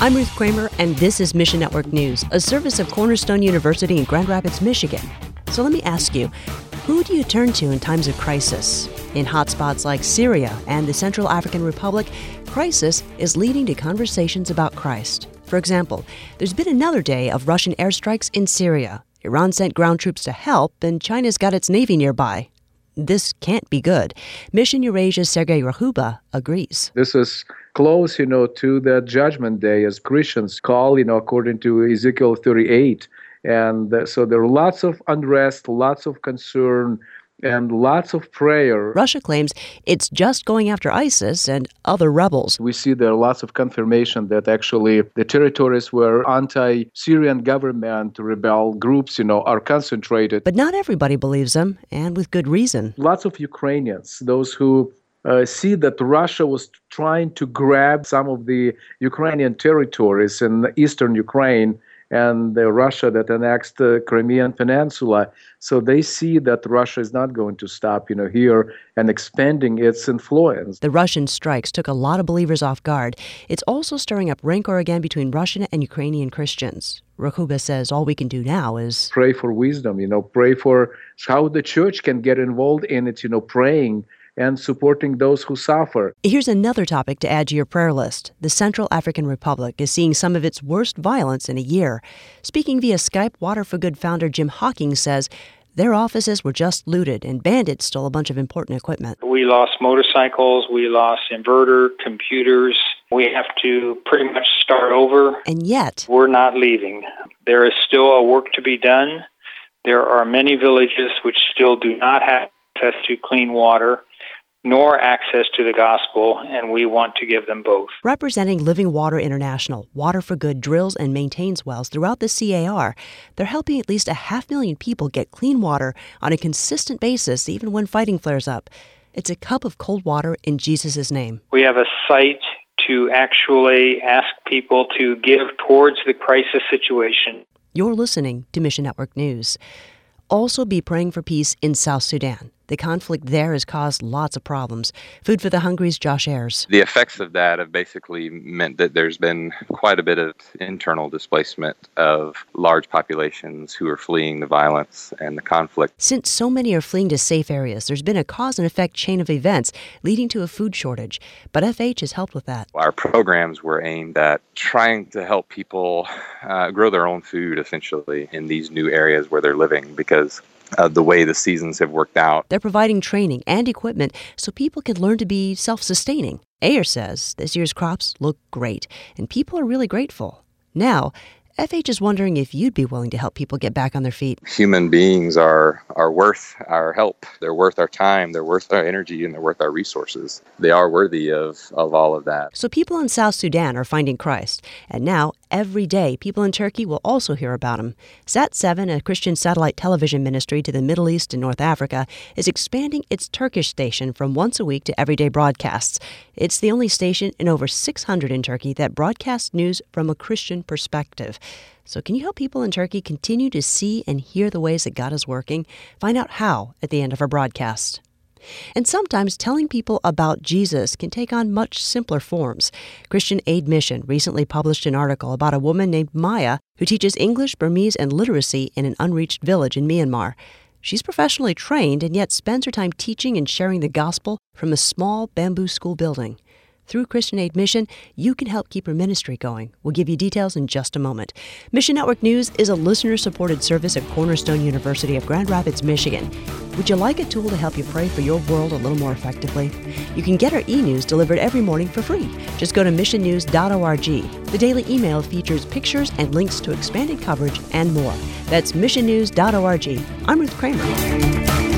I'm Ruth Kramer, and this is Mission Network News, a service of Cornerstone University in Grand Rapids, Michigan. So let me ask you, who do you turn to in times of crisis? In hotspots like Syria and the Central African Republic, crisis is leading to conversations about Christ. For example, there's been another day of Russian airstrikes in Syria. Iran sent ground troops to help, and China's got its navy nearby. This can't be good. Mission Eurasia's Sergei Rahuba agrees. This is close, to the judgment day, as Christians call, according to Ezekiel 38. And so there are lots of unrest, lots of concern, and lots of prayer. Russia claims it's just going after ISIS and other rebels. We see there are lots of confirmation that actually the territories where anti-Syrian government rebel groups, are concentrated. But not everybody believes them, and with good reason. Lots of Ukrainians, those who see that Russia was trying to grab some of the Ukrainian territories in eastern Ukraine, and Russia that annexed the Crimean Peninsula. So they see that Russia is not going to stop, here and expanding its influence. The Russian strikes took a lot of believers off guard. It's also stirring up rancor again between Russian and Ukrainian Christians. Rahuba says all we can do now is pray for wisdom, pray for how the church can get involved in it, praying and supporting those who suffer. Here's another topic to add to your prayer list. The Central African Republic is seeing some of its worst violence in a year. Speaking via Skype, Water for Good founder Jim Hawking says their offices were just looted and bandits stole a bunch of important equipment. We lost motorcycles, we lost inverter, computers. We have to pretty much start over. And yet, we're not leaving. There is still a work to be done. There are many villages which still do not have access to clean water, nor access to the gospel, and we want to give them both. Representing Living Water International, Water for Good drills and maintains wells throughout the CAR. They're helping at least 500,000 people get clean water on a consistent basis, even when fighting flares up. It's a cup of cold water in Jesus' name. We have a site to actually ask people to give towards the crisis situation. You're listening to Mission Network News. Also be praying for peace in South Sudan. The conflict there has caused lots of problems. Food for the Hungry's Josh Ayers. The effects of that have basically meant that there's been quite a bit of internal displacement of large populations who are fleeing the violence and the conflict. Since so many are fleeing to safe areas, there's been a cause and effect chain of events leading to a food shortage. But FH has helped with that. Our programs were aimed at trying to help people grow their own food, essentially, in these new areas where they're living, because the way the seasons have worked out. They're providing training and equipment so people can learn to be self-sustaining. Ayers says this year's crops look great, and people are really grateful. Now, FH is wondering if you'd be willing to help people get back on their feet. Human beings are worth our help. They're worth our time. They're worth our energy, and they're worth our resources. They are worthy of all of that. So people in South Sudan are finding Christ. And now, every day, people in Turkey will also hear about him. Sat7, a Christian satellite television ministry to the Middle East and North Africa, is expanding its Turkish station from once a week to everyday broadcasts. It's the only station in over 600 in Turkey that broadcasts news from a Christian perspective. So can you help people in Turkey continue to see and hear the ways that God is working? Find out how at the end of our broadcast. And sometimes telling people about Jesus can take on much simpler forms. Christian Aid Mission recently published an article about a woman named Maya who teaches English, Burmese, and literacy in an unreached village in Myanmar. She's professionally trained and yet spends her time teaching and sharing the gospel from a small bamboo school building. Through Christian Aid Mission, you can help keep her ministry going. We'll give you details in just a moment. Mission Network News is a listener-supported service at Cornerstone University of Grand Rapids, Michigan. Would you like a tool to help you pray for your world a little more effectively? You can get our e-news delivered every morning for free. Just go to missionnews.org. The daily email features pictures and links to expanded coverage and more. That's missionnews.org. I'm Ruth Kramer.